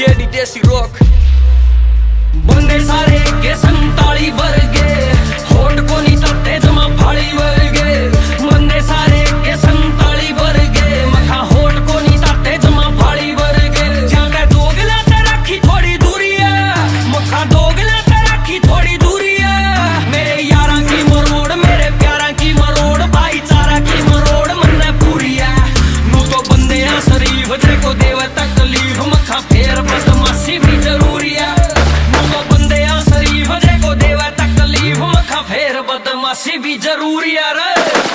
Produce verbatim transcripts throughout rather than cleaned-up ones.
Ready देसी rock. बंदे सारे के संताली वर्गे होट को नहीं तत्ते जमा फाड़ी वर्गे। बंदे सारे के संताली वर्गे मखा होट को नहीं तत्ते जमा फाड़ी वर्गे। जाके दोगला ते रखी थोड़ी दूरी है मखा दोगला ते रखी थोड़ी दूरी है। मेरे यारा की मरोड़ मेरे प्यारा की मरोड़ भाईचारा की मरोड़ मन पूरी है। नू तो बंदे आ शरीफ देखो देव तकलीफ मखा फेर बदमाशी भी जरूरी है। फेर बदमाशी भी जरूरी है रे।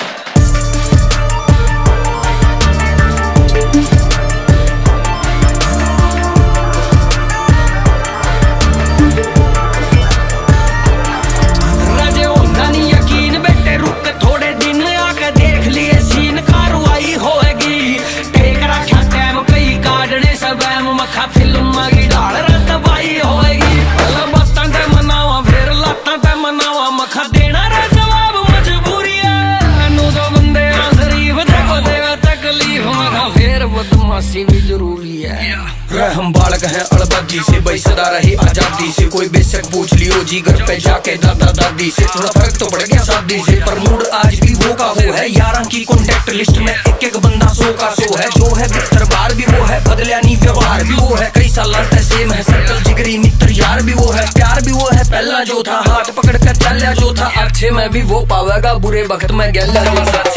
राजे होगा नहीं यकीन बेटे रुक थोड़े दिन आके देख लिए सीन कार्रवाई होएगी। टेक रखा टाइम कई काटने सब मखा फिल्म की डाल रतबाई होएगी। बातां ते मनावा फिर लातां ते मनावा मखा देना रे जवाब मजबूरी है। नू तो बंदे आ शरीफ देखो देवे तकलीफ मखा फिर बदमाशी भी जरूरी है। हम बालक हैं अड़बदी से भाई सदा रही आजादी से। कोई बेशक पूछ लियो जी घर पे जाके दादा दादी से। थोड़ा फर्क तो पड़ गया शादी से पर मूड आज भी वो का वो है। यारा की कॉन्टेक्ट लिस्ट में एक एक बंदा सो का सो है। जो है बेहतर बार भी वो है बदलिया नहीं व्यवहार भी वो है। कई साल सेम है सर्कल जिगरी मित्र यार भी वो है। प्यार भी वो है पहला जो था हाथ पकड़ कर चलिया जो था। अच्छे में भी वो पावेगा बुरे वक्त में गैला जो था।